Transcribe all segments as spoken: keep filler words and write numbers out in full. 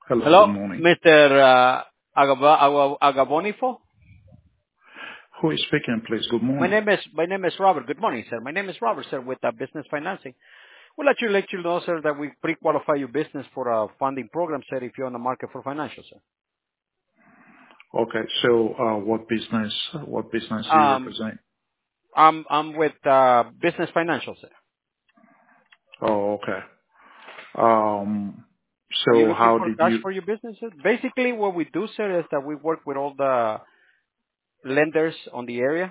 Hello, good Hello, morning. mister Uh, Agab- Agab- Agabonifo. Who is speaking, please? Good My morning. name is my name is Robert. Good morning, sir. My name is Robert, sir, with uh, Business Financing. We'll let you let you know, sir, that we pre-qualify your business for a funding program, sir, if you're on the market for financial, sir. Okay, so uh, what business? What business do you Um, represent? I'm I'm with uh, Business Financial, sir. Oh, okay. Um, Are you so looking how for did cash you? for your business, sir? Basically, what we do, sir, is that we work with all the lenders on the area.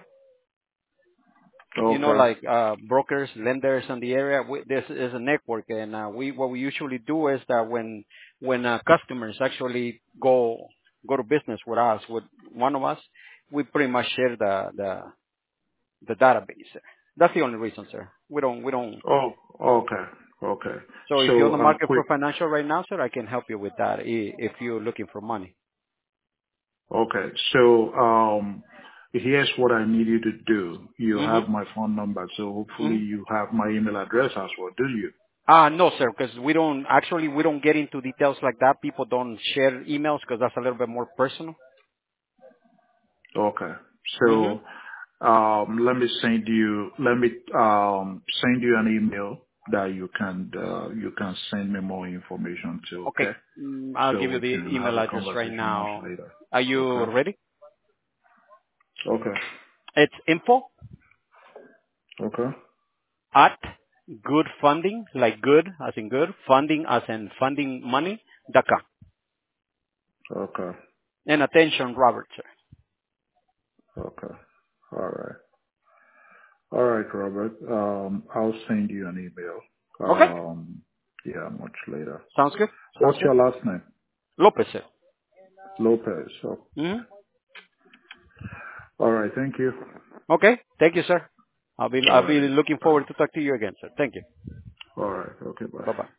You know, Okay, like uh, brokers, lenders in the area. We, this is a network, and uh, we what we usually do is that when when uh, customers actually go go to business with us, with one of us, we pretty much share the the the database. Sir. That's the only reason, sir. We don't we don't. oh, okay, okay. So if you're on So the uh, market quick. for financial right now, sir, I can help you with that i- if you're looking for money. Okay, so um, here's what I need you to do. You Mhm. have my phone number, so hopefully Mhm. you have my email address as well, do you? Uh, no, sir, because we don't, actually, we don't get into details like that. People don't share emails because that's a little bit more personal. Okay. hmm So um, let me send you let me um, send you an email that you can uh, you can send me more information to. Okay. Okay. Mm, I'll So give you we the can have email a address right conversation much now. later. Are you Okay. ready? Okay. It's info Okay. at good funding, like good as in good, funding as in funding money, dot com. Okay. And attention, Robert, sir. Okay. All right. All right, Robert. Um, I'll send you an email. Okay. Um, yeah, much later. Sounds good. Sounds What's good. your last name? Lopez, sir. Lopez. Oh, hmm all right. Thank you. Okay. Thank you, sir. I'll be, All I'll be righty. looking Bye. forward to talk to you again, sir. Thank you. All right. Okay. Bye. Bye-bye.